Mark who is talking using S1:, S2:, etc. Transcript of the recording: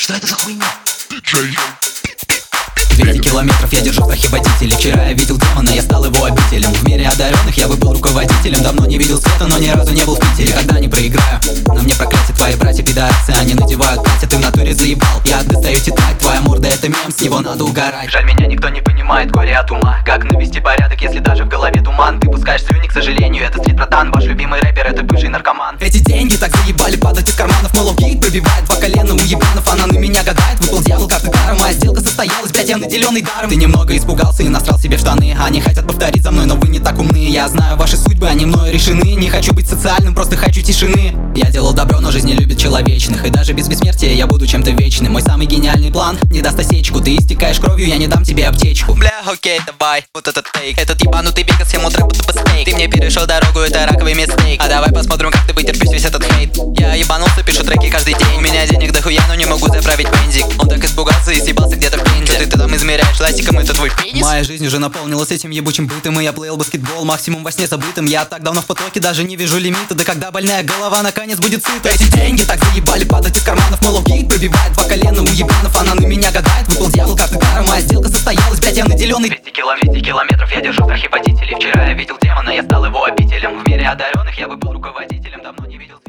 S1: Что это за хуйня?
S2: 200 километров я держу в страхе водителей. Вчера я видел демона, я стал его обителем. В мире одаренных я бы был руководителем. Давно не видел света, но ни разу не был в Питере. Когда не проиграю, на мне проклятие. Твои братья пидорасы, они надевают платья. Ты в натуре заебал, я достаю тетрадь. Твоя морда это мем, с него надо угорать. Жаль, меня никто не понимает, горе от ума. Как навести порядок, если даже в голове туман? Ты пускаешь слюни, к сожалению, это стрит братан. Ваш любимый рэпер это бывший наркоман. Эти деньги так заебали падать из карманов. Мол, гик пробивает два колена у ебанов. Она на меня гадает, выпал дьявол как и даром. Моя сделка состоялась, блять, я наделенный даром. Ты немного испугался и насрал себе в штаны. Они хотят повторить за мной, но вы не так умны. Я знаю ваши судьбы, они мною решены. Не хочу быть социальным, просто хочу тишины. Я делал добро, но жизнь не любит человечных. И даже без бессмертия я буду чем-то вечным. Мой самый гениальный план не даст осечку. Ты истекаешь кровью, я не дам тебе аптечку.
S3: Бля, окей, давай, вот этот тейк. Этот ебанутый бегас, ему трэп тупо стейк. Ты мне перешел дорогу, это раковый мистейк. А давай посмотрим, как ты вытерпишь весь этот хейт. Я ебанулся, пишу треки каждый день. У меня денег дохуя, но не могу заправить бензик. Он так испугался и съебался где-то в Пензе. Что ты там измеряешь ластиком, это твой пенис?
S2: Моя жизнь уже наполнилась этим ебучим бытом. И я плейл баскетбол, максимум во сне забытым. Я так давно в потоке, даже не вижу лимита. Да когда больная голова наконец будет сыта. Эти деньги так заебали падать из карманов. Мол, гик пробивает два колена у ебанов. Она на меня гадает, выпал дьявол как и даром. Моя сделка состоялась, блять, я наделенный.
S3: 200 километров я держу в страхе водителей. Вчера я видел демона, я стал его обителем. В мире одаренных я бы был руководителем. Давно не видел